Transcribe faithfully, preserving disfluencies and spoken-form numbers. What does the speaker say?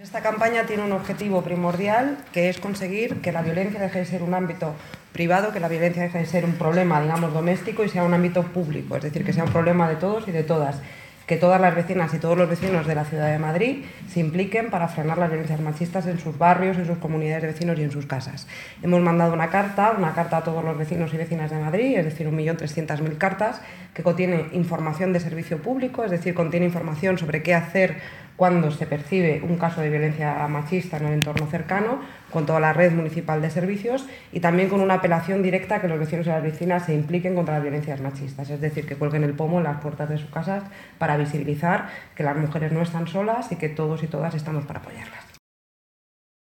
Esta campaña tiene un objetivo primordial, que es conseguir que la violencia deje de ser un ámbito privado, que la violencia deje de ser un problema, digamos, doméstico y sea un ámbito público, es decir, que sea un problema de todos y de todas, que todas las vecinas y todos los vecinos de la Ciudad de Madrid se impliquen para frenar las violencias machistas en sus barrios, en sus comunidades de vecinos y en sus casas. Hemos mandado una carta, una carta a todos los vecinos y vecinas de Madrid, es decir, un millón trescientas mil cartas, que contiene información de servicio público, es decir, contiene información sobre qué hacer cuando se percibe un caso de violencia machista en el entorno cercano, con toda la red municipal de servicios y también con una apelación directa a que los vecinos y las vecinas se impliquen contra las violencias machistas, es decir, que cuelguen el pomo en las puertas de sus casas para visibilizar que las mujeres no están solas y que todos y todas estamos para apoyarlas.